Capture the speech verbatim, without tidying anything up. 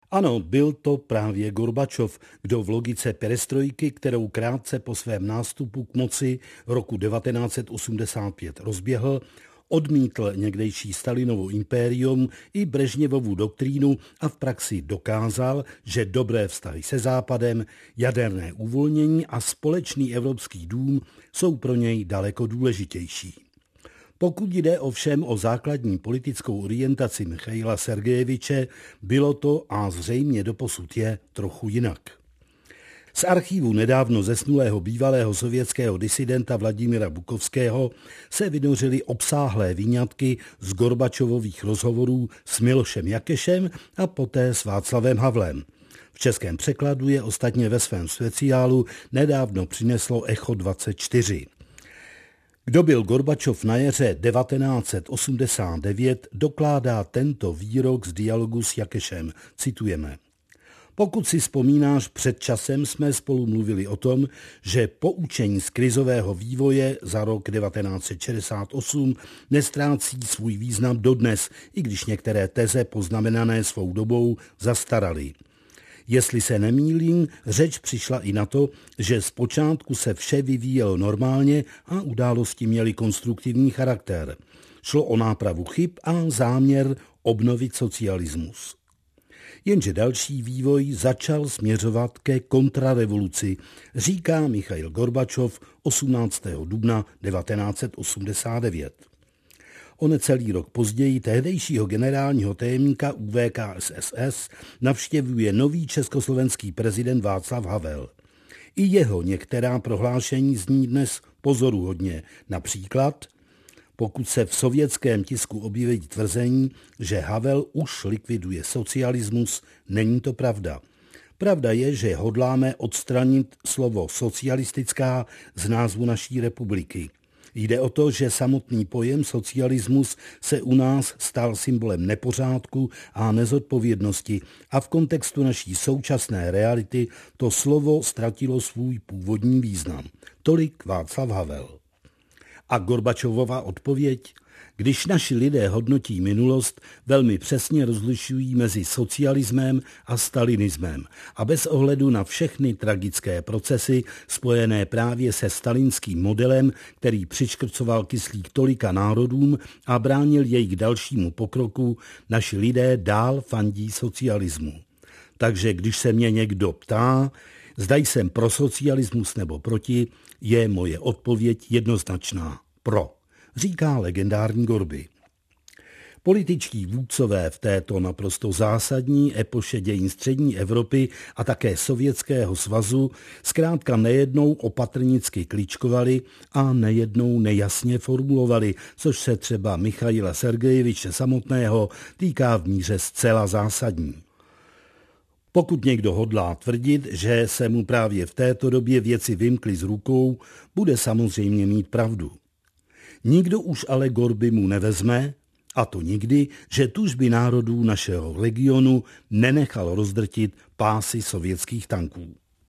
Ano, byl to právě Gorbačov, kdo v logice perestrojky, kterou krátce po svém nástupu k moci roku devatenáct set osmdesát pět rozběhl, odmítl někdejší Stalinovo impérium i Brežněvovu doktrínu a v praxi dokázal, že dobré vztahy se Západem, jaderné uvolnění a společný evropský dům jsou pro něj daleko důležitější. Pokud jde ovšem o základní politickou orientaci Michaila Sergejeviče, bylo to a zřejmě doposud je trochu jinak. Z archívu nedávno zesnulého bývalého sovětského disidenta Vladimira Bukovského se vynořily obsáhlé výňatky z Gorbačovových rozhovorů s Milošem Jakešem a poté s Václavem Havlem. V českém překladu je ostatně ve svém speciálu nedávno přineslo Echo dvacet čtyři. Kdo byl Gorbačov na jaře devatenáct set osmdesát devět, dokládá tento výrok z dialogu s Jakešem. Citujeme. Pokud si vzpomínáš, před časem jsme spolu mluvili o tom, že poučení z krizového vývoje za rok devatenáct set šedesát osm nestrácí svůj význam dodnes, i když některé teze poznamenané svou dobou zastaraly. Jestli se nemýlím, řeč přišla i na to, že zpočátku se vše vyvíjelo normálně a události měly konstruktivní charakter. Šlo o nápravu chyb a záměr obnovit socialismus. Jenže další vývoj začal směřovat ke kontrarevoluci, říká Michail Gorbačov osmnáctého dubna devatenáct set osmdesát devět. O necelý rok později tehdejšího generálního tajemníka U V K S S S navštěvuje nový československý prezident Václav Havel. I jeho některá prohlášení zní dnes pozoruhodně. Například, pokud se v sovětském tisku objeví tvrzení, že Havel už likviduje socialismus, není to pravda. Pravda je, že hodláme odstranit slovo socialistická z názvu naší republiky. Jde o to, že samotný pojem socialismus se u nás stal symbolem nepořádku a nezodpovědnosti a v kontextu naší současné reality to slovo ztratilo svůj původní význam. Tolik Václav Havel. A Gorbačovova odpověď? Když naši lidé hodnotí minulost, velmi přesně rozlišují mezi socialismem a stalinismem a bez ohledu na všechny tragické procesy spojené právě se stalinským modelem, který přiškrcoval kyslík tolika národům a bránil jejich dalšímu pokroku, naši lidé dál fandí socialismu. Takže když se mě někdo ptá, zda jsem pro socialismus nebo proti, je moje odpověď jednoznačná. Pro, říká legendární Gorby. Političtí vůdcové v této naprosto zásadní epoše dějin střední Evropy a také Sovětského svazu zkrátka nejednou opatrnicky kličkovali a nejednou nejasně formulovali, což se třeba Michaila Sergejeviče samotného týká v míře zcela zásadní. Pokud někdo hodlá tvrdit, že se mu právě v této době věci vymkly z rukou, bude samozřejmě mít pravdu. Nikdo už ale Gorby mu nevezme, a to nikdy, že tužby národů našeho regionu nenechal rozdrtit pásy sovětských tanků.